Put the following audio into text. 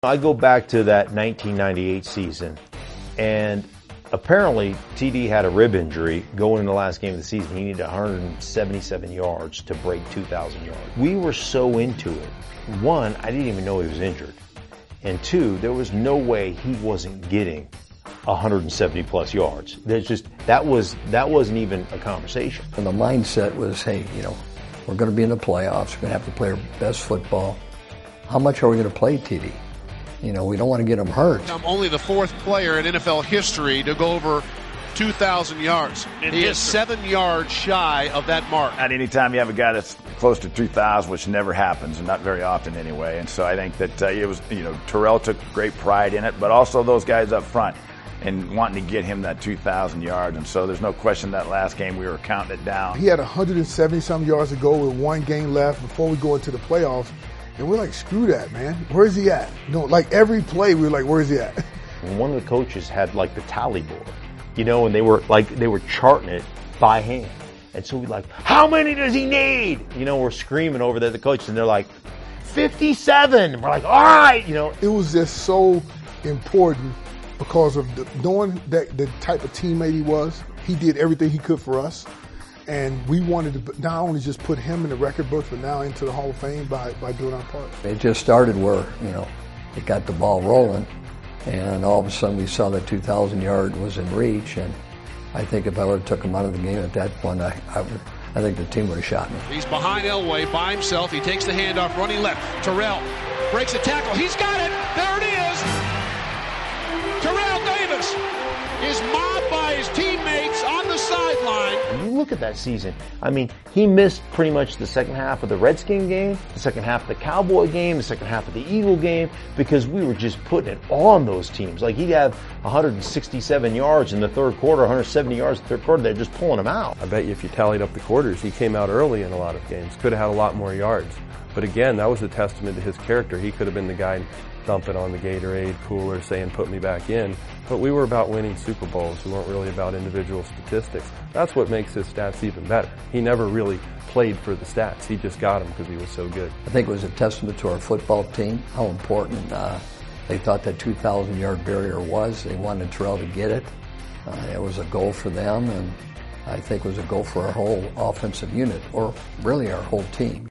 I go back to that 1998 season, and apparently TD had a rib injury going into the last game of the season. He needed 177 yards to break 2,000 yards. We were so into it. One, I didn't even know he was injured. And two, there was no way he wasn't getting 170 plus yards. That wasn't even a conversation. And the mindset was, hey, we're going to be in the playoffs. We're going to have to play our best football. How much are we going to play, TD? We don't want to get him hurt. I'm only the fourth player in NFL history to go over 2,000 yards. He is 7 yards shy of that mark. At any time you have a guy that's close to 2,000, which never happens, and not very often anyway. And so I think that it was, Terrell took great pride in it, but also those guys up front and wanting to get him that 2,000 yards. And so there's no question that last game we were counting it down. He had 170-some yards to go with one game left before we go into the playoffs. And we're like, screw that, man. Where's he at? Like every play, we were like, where's he at? And one of the coaches had like the tally board, and they were charting it by hand. And so we're like, how many does he need? We're screaming over there, the coaches, and they're like, 57. And we're like, all right, It was just so important because of knowing that the type of teammate he was. He did everything he could for us. And we wanted to not only just put him in the record books, but now into the Hall of Fame by doing our part. It just started where, it got the ball rolling, and all of a sudden we saw that 2,000 yard was in reach, and I think if I would have took him out of the game at that point, I think the team would have shot me. He's behind Elway by himself. He takes the handoff, running left. Terrell breaks a tackle. He's got it. There it is. Terrell Davis is mobbed by his teammates on the sideline. When you look at that season, he missed pretty much the second half of the Redskin game, the second half of the Cowboy game, the second half of the Eagle game, because we were just putting it on those teams. Like, he'd have 167 yards in the third quarter, 170 yards in the third quarter. They're just pulling him out. I bet you if you tallied up the quarters, he came out early in a lot of games. Could have had a lot more yards. But again, that was a testament to his character. He could have been the guy dumping on the Gatorade cooler saying, put me back in. But we were about winning Super Bowls. We weren't really about individual statistics. That's what makes his stats even better. He never really played for the stats. He just got them because he was so good. I think it was a testament to our football team, how important they thought that 2,000 yard barrier was. They wanted Terrell to get it. It was a goal for them, and I think it was a goal for our whole offensive unit, or really our whole team.